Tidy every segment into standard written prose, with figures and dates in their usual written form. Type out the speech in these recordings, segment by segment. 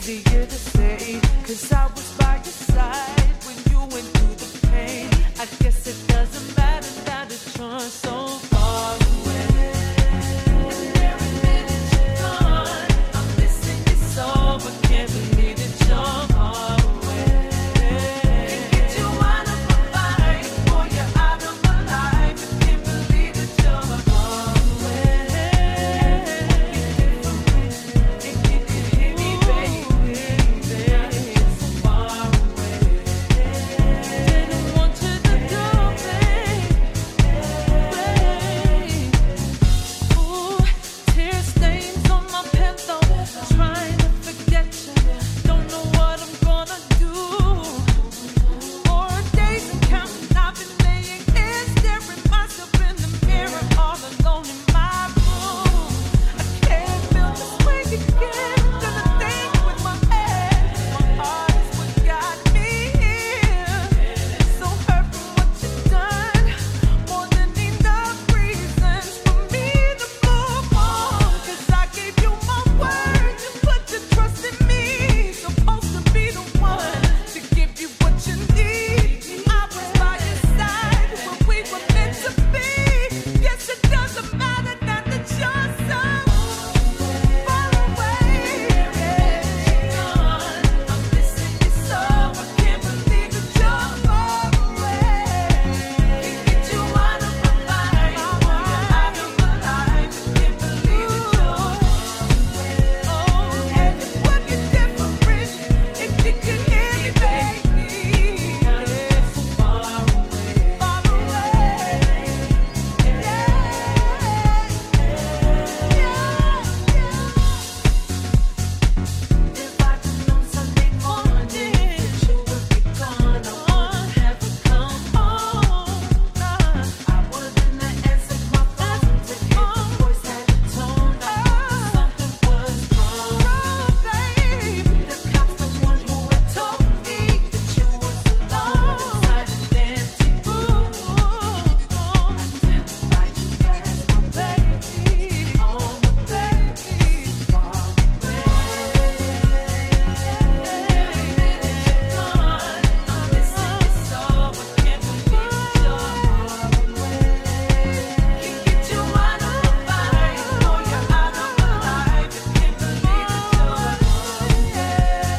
easier to say, 'cause I was by your side when you went through the pain. I guess it doesn't matter now that you're so far away. And every minute you're gone, I'm missing you so, but can't believe that you're far away. Can't get you out of my mind, boy, you're out of my life. I can't believe that you're far away. If you could hear me, baby, you're so far away. Didn't want you to go, baby. Ooh, tear stains on my pillow, trying to forget you. Don't know what I'm gonna do. 4 days and counting, I've been laying here staring myself in the mirror, all alone in my room. I can't feel the way again. Gonna think with my head, my heart is what got me here. So hurt from what you've done, more than enough reasons for me to move on. 'Cause I gave you my word, you put your trust in me. Supposed to be the one to give you what you need. I was by your side when we were meant to be. Yes, it doesn't matter now that you're so far away. I'm missing you so, I can't believe that you're far away. Can't get you out of my mind, boy, you're out of my life. I can't believe that you're and it would be different if you could hear me, baby. You're so far away, far away. If I'd known Sunday morning that you would be gone, I would never come home. I wouldn't have answered my phone to hear the voice had a tone. I knew something was wrong, babe. The cops, the one who had told me that you was alone inside an empty room. I felt like you as my baby, oh my baby, far away. Every minute you're gone, I'm missing you so, I can't believe that you're far away. Can't get you out of my mind, boy, you're out of my life. I can't believe that you're far away.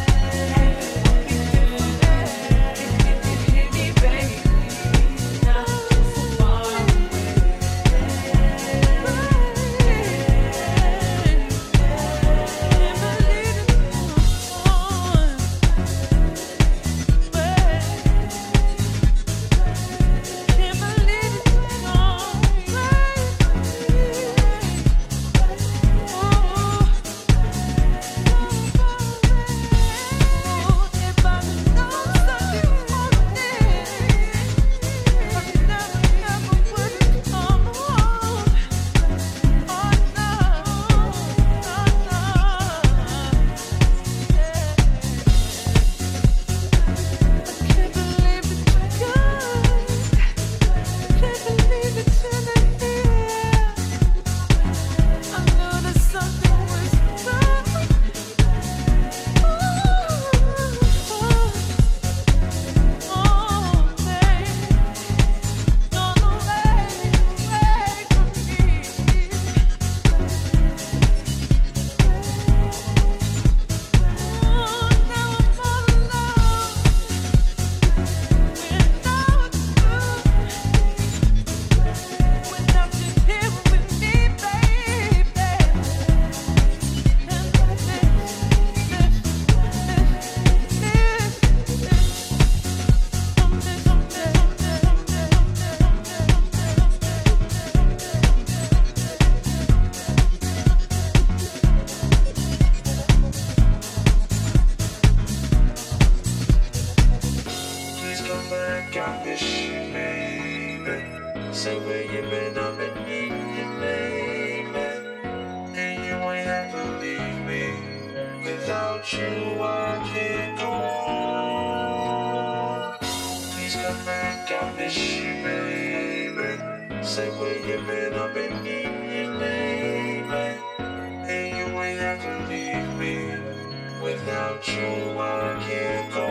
If you could hear me, baby, you're so far Please come back, I miss you, baby. Say where you been, I've been needing you lately. And you ain't have to leave me. Without you, I can't go on. Please come back, I miss you, baby. Say where you been, I've been needing you lately. And you ain't have to leave me. Without Without you, I can't go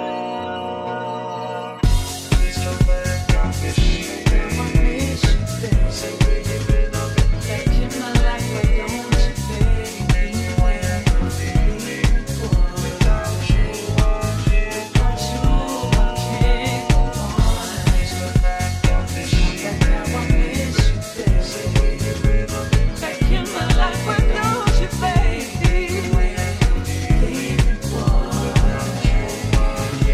on. Please come back, I miss you, baby. Say where you been, I've been thinking my life, why don't you, baby? And you ain't ever leave me. Without you, I can't go on. Please come back, I miss you, baby. Say where you been, I've been In my life, why don't you, baby? without you, I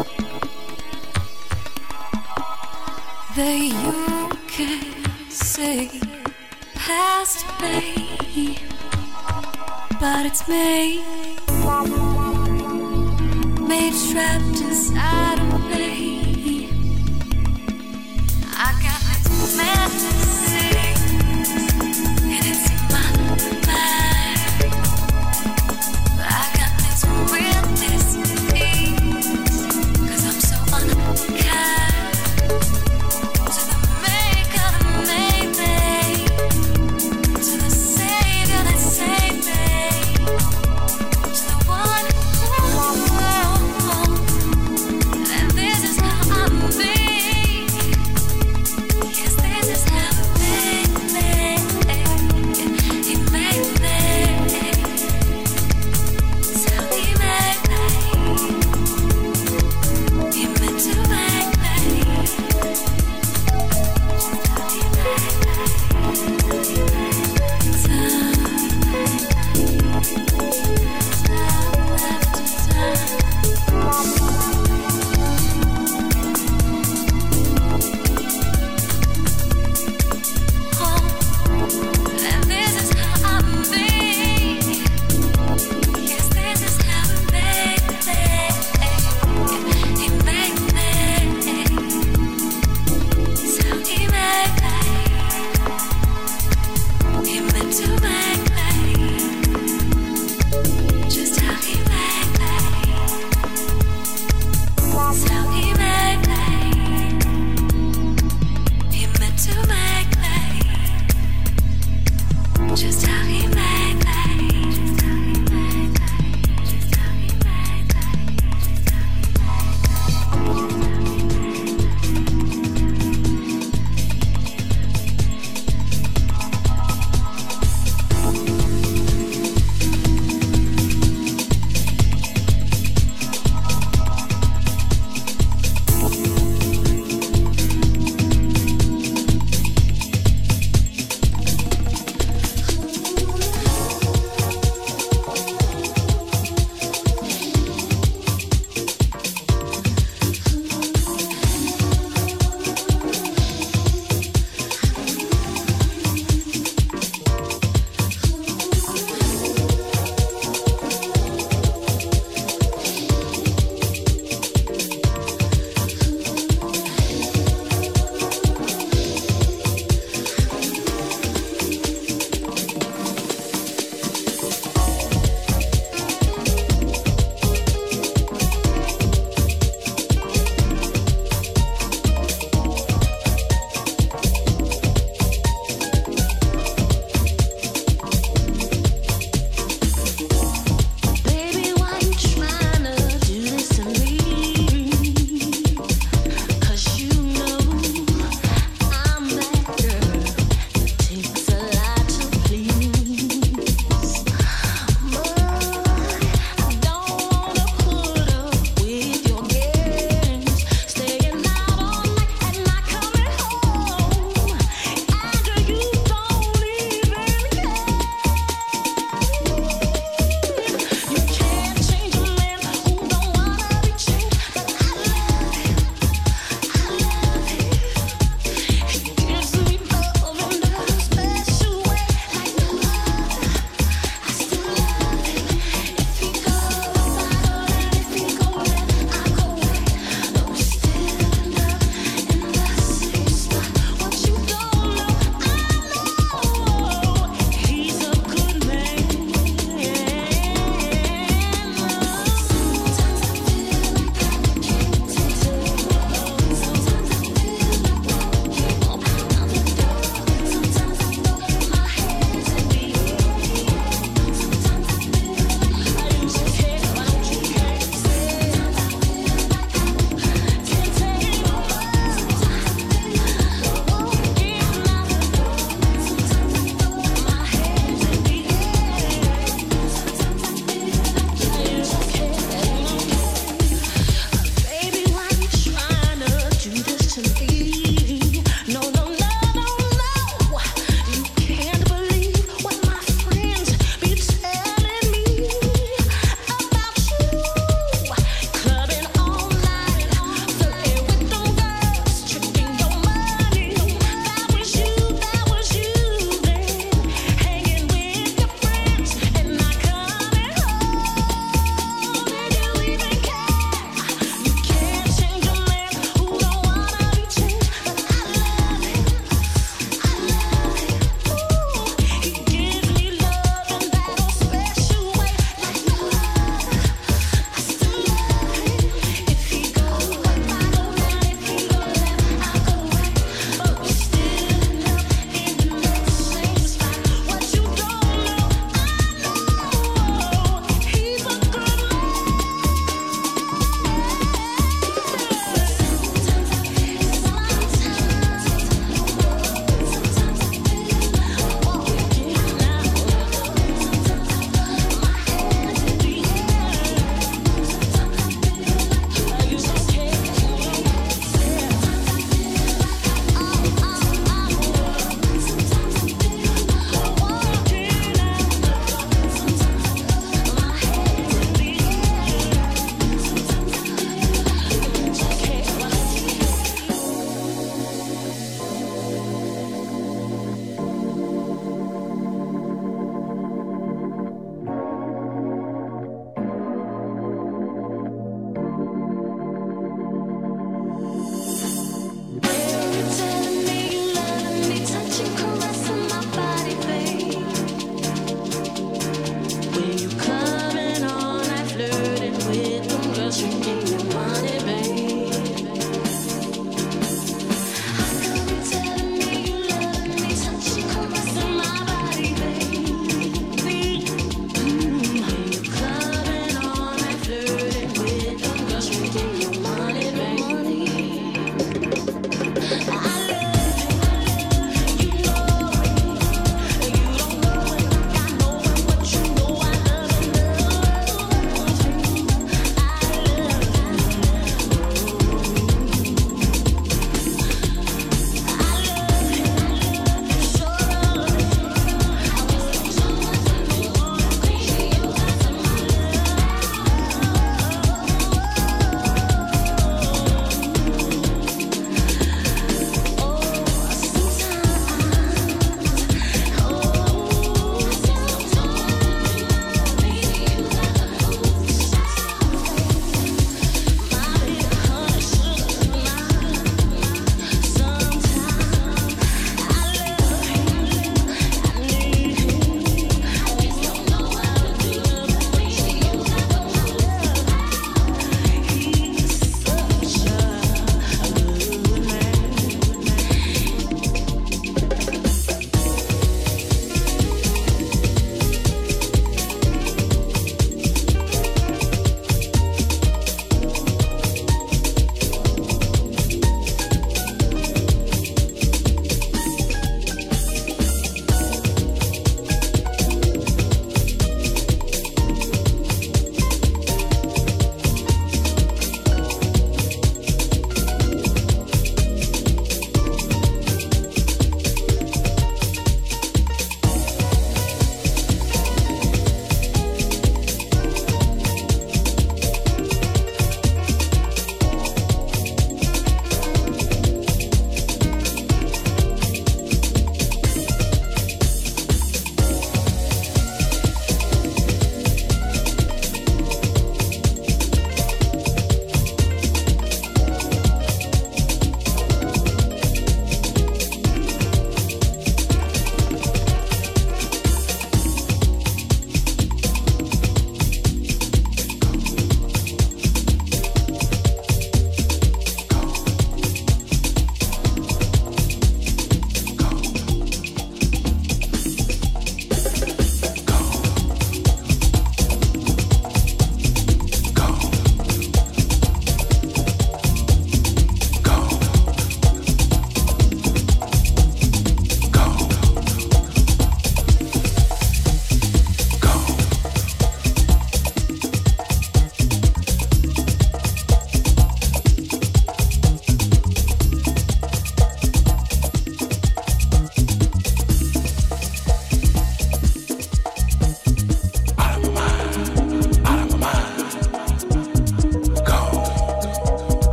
that you can see past me, but it's me, made trapped inside of me. I got this fantasy, and it's in my mind, but I got this real disease, 'cause I'm so unkind. This is how I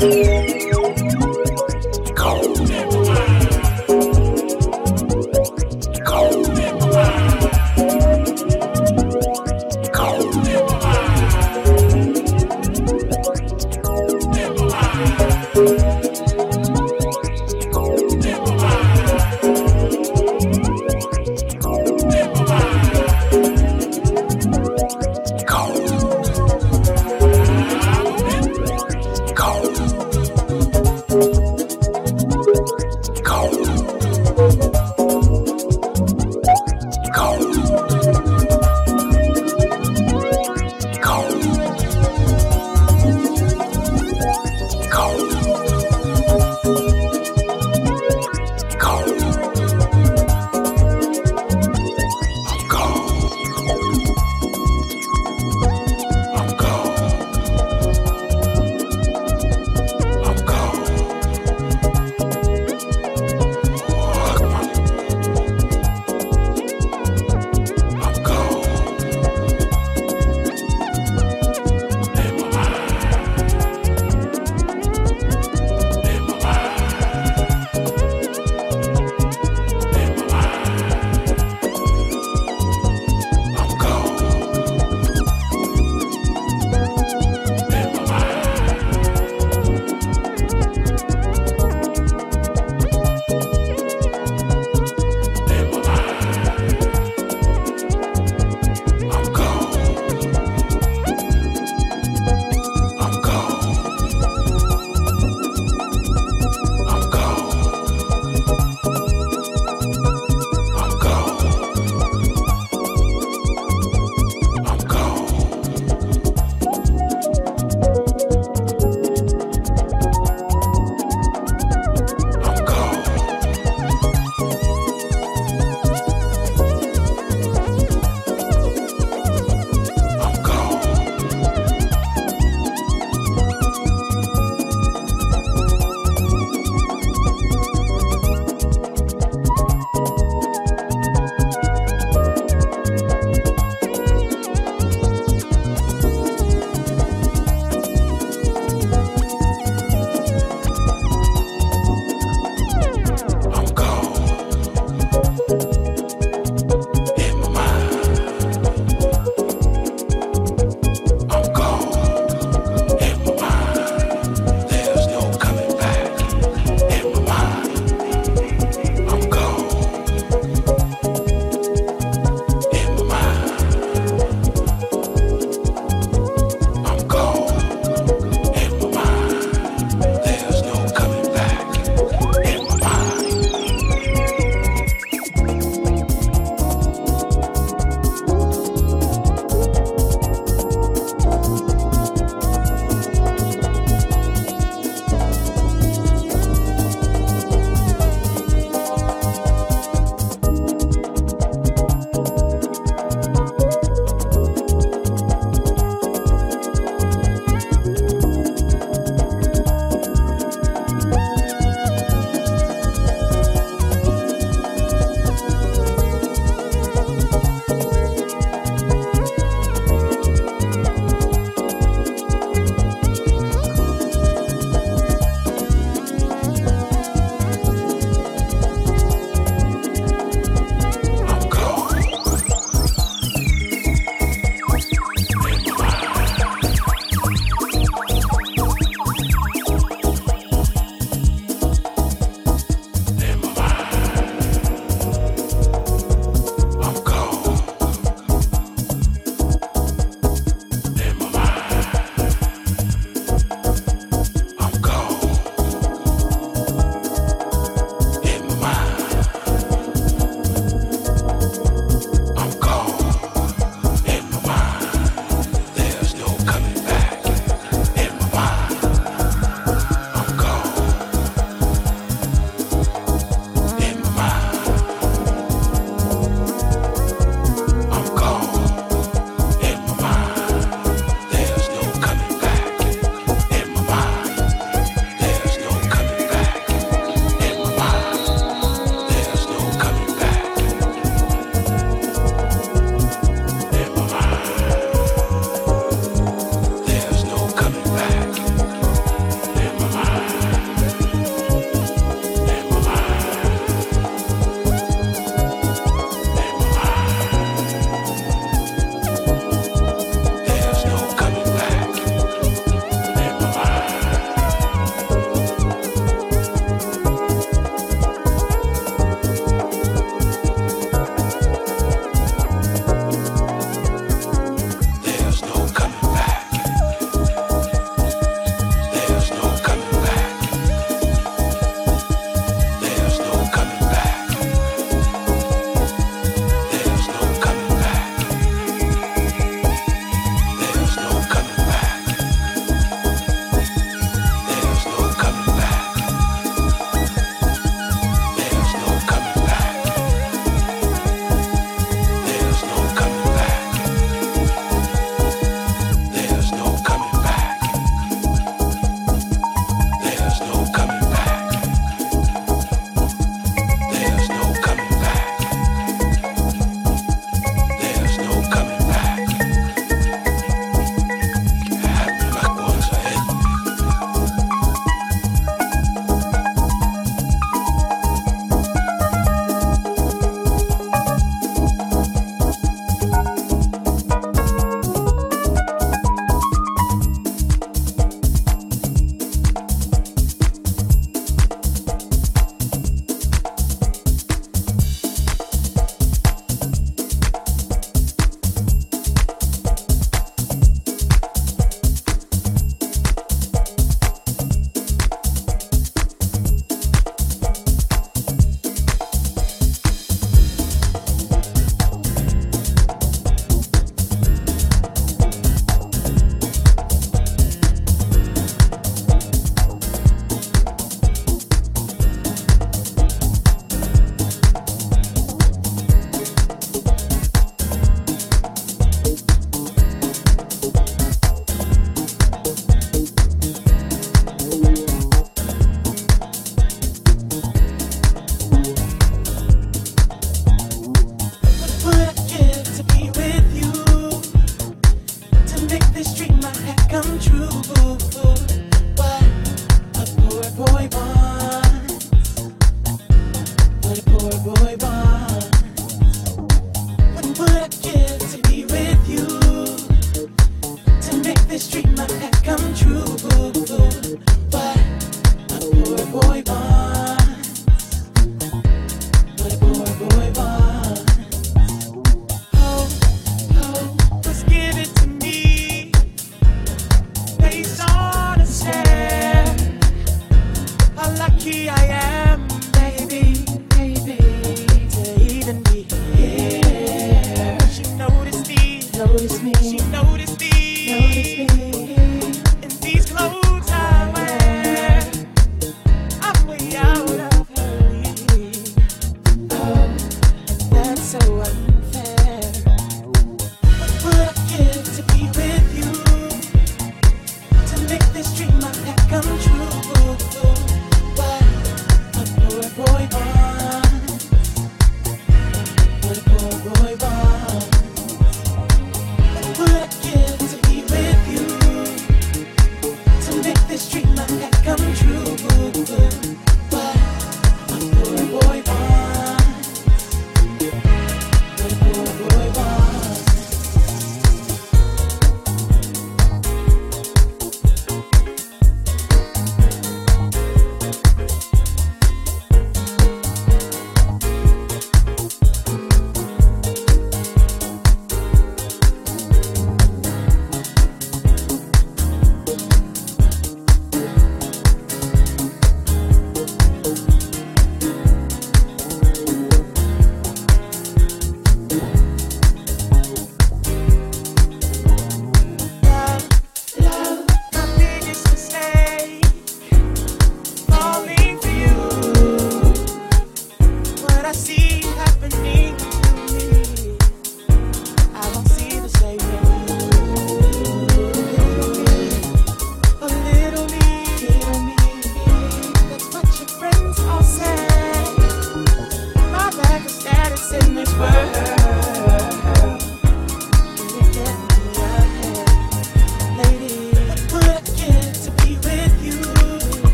Cold.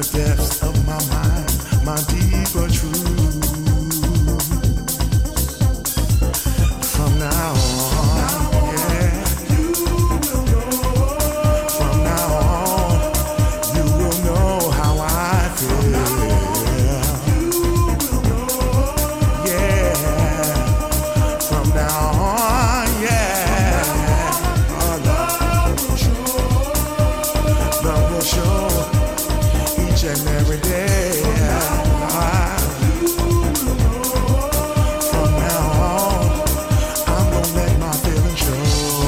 depths of my mind, my deeper truth. From now on, yeah, you will know. From now on, you will know how I feel. You will know, yeah. From now on, yeah, love will show each and every day. From now on, I'm gonna let my feelings show.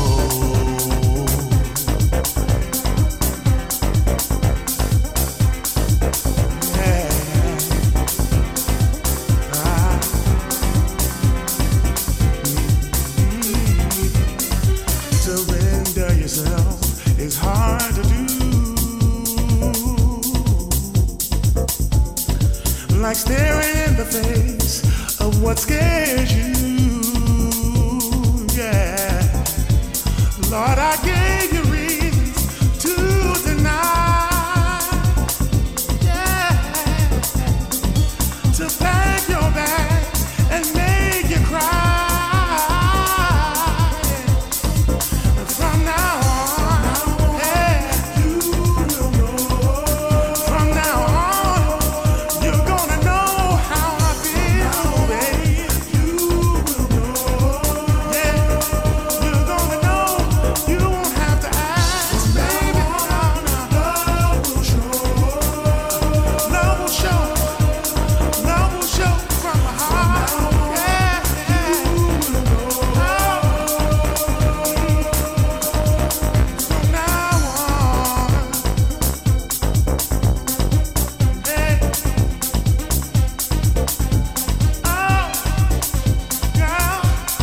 Yeah. Surrender yourself is hard to do. Like staring in the face of what scares you. Yeah. Lord, I gave you reasons to deny. Yeah. To pack your bags and make you cry. From now on, yeah, you will know. From now on, you're gonna know how I feel, babe. You will know, yeah. You're gonna know. You won't have to ask, baby. Love will show. Love will show. Love will show from my heart. Yeah, you will know. From now on, hey, oh, girl,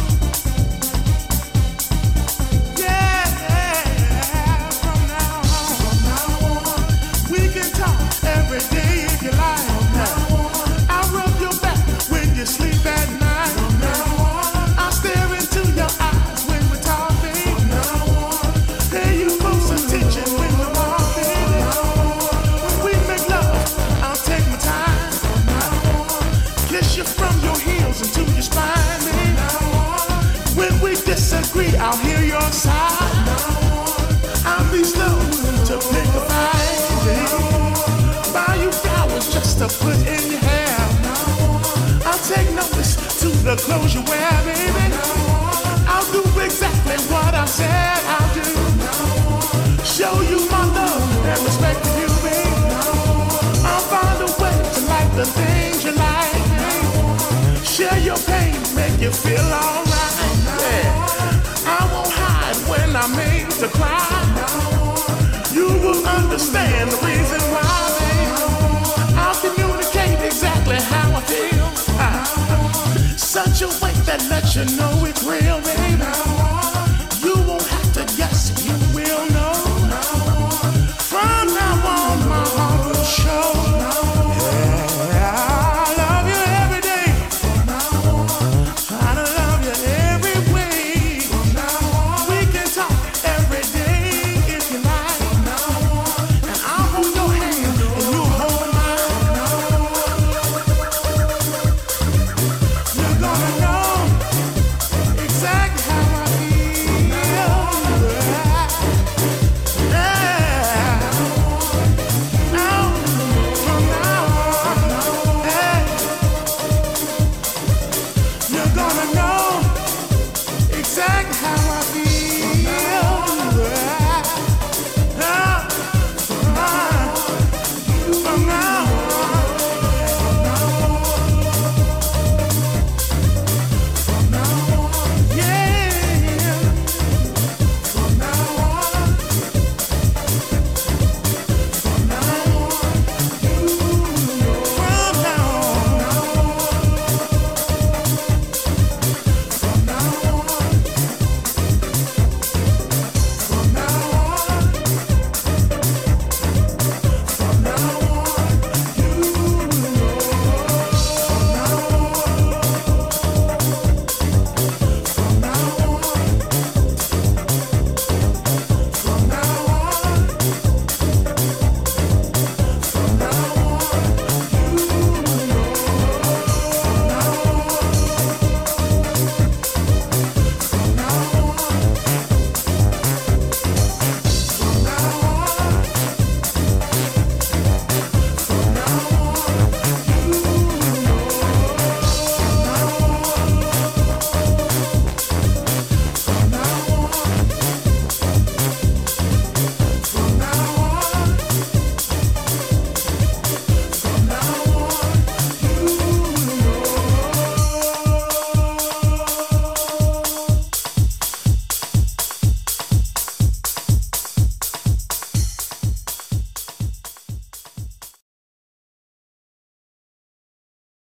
yeah. From now on, we can talk every day if you like. I'll rub your back when you sleep at night. I'll stare into your eyes when we're talking. Pay you close attention when we're walking. When we make love, I'll take my time. Kiss you from your heels into your spine, baby. When we disagree, I'll hear your side. I'll be slow to pick a fight, baby. Buy you flowers just to put in your hair. I'll take notice to the clothes you wear, baby. I'll do exactly what I said I'll do. Show you my love and respect for you, baby. I'll find a way to like the things you like, baby. Share your pain, make you feel alright. Yeah. I won't hide when I'm made to cry.